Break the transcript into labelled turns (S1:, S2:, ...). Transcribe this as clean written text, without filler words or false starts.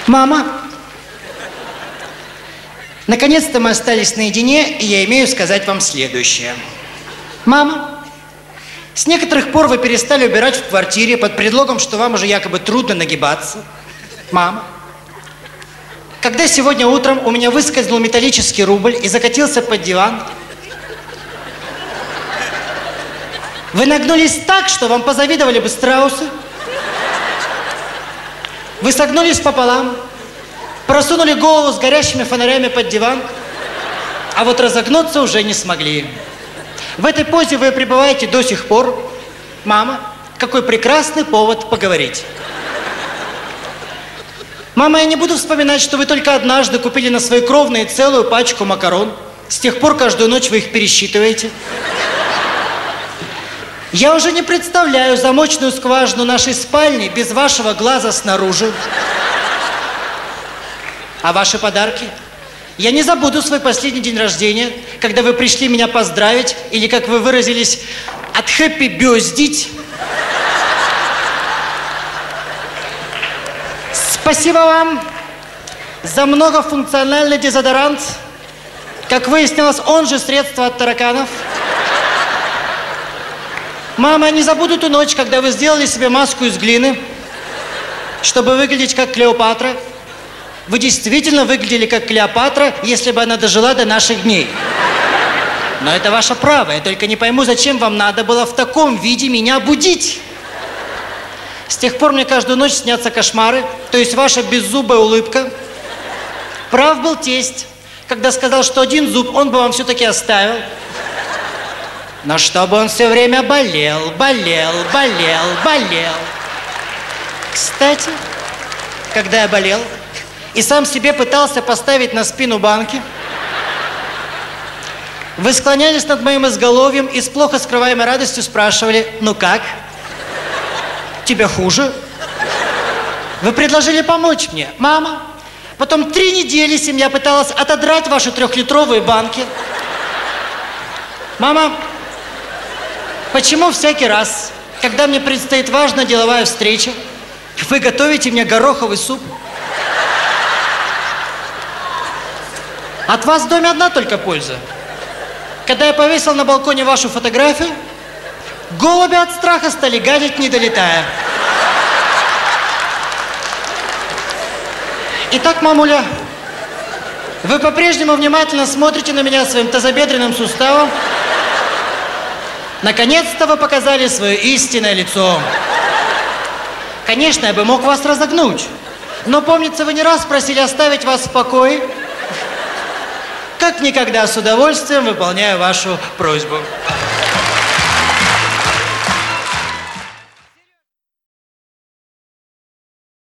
S1: Мама, наконец-то мы остались наедине, и я имею сказать вам следующее. Мама, с некоторых пор вы перестали убирать в квартире под предлогом, что вам уже якобы трудно нагибаться. Мама, когда сегодня утром у меня выскользнул металлический рубль и закатился под диван, вы нагнулись так, что вам позавидовали бы страусы. Вы согнулись пополам, просунули голову с горящими фонарями под диван, а вот разогнуться уже не смогли. В этой позе вы пребываете до сих пор. Мама, какой прекрасный повод поговорить. Мама, я не буду вспоминать, что вы только однажды купили на свои кровные целую пачку макарон. С тех пор каждую ночь вы их пересчитываете. Я уже не представляю замочную скважину нашей спальни без вашего глаза снаружи. А ваши подарки? Я не забуду свой последний день рождения, когда вы пришли меня поздравить, или, как вы выразились, отхэппи-бёздить. Спасибо вам за многофункциональный дезодорант. Как выяснилось, он же средство от тараканов. Мама, я не забуду ту ночь, когда вы сделали себе маску из глины, чтобы выглядеть как Клеопатра. Вы действительно выглядели как Клеопатра, если бы она дожила до наших дней. Но это ваше право. Я только не пойму, зачем вам надо было в таком виде меня будить. С тех пор мне каждую ночь снятся кошмары, то есть ваша беззубая улыбка. Прав был тесть, когда сказал, что один зуб он бы вам все-таки оставил. Но чтобы он все время болел. Кстати, когда я болел и сам себе пытался поставить на спину банки, вы склонялись над моим изголовьем и с плохо скрываемой радостью спрашивали: ну как? Тебе хуже? Вы предложили помочь мне, мама. Потом 3 недели семья пыталась отодрать ваши 3-литровые банки. Мама, почему всякий раз, когда мне предстоит важная деловая встреча, вы готовите мне гороховый суп? От вас в доме одна только польза. Когда я повесил на балконе вашу фотографию, голуби от страха стали гадить, не долетая. Итак, мамуля, вы по-прежнему внимательно смотрите на меня своим тазобедренным суставом. Наконец-то вы показали свое истинное лицо. Конечно, я бы мог вас разогнуть, но, помнится, вы не раз просили оставить вас в покое. Как никогда с удовольствием выполняю вашу просьбу.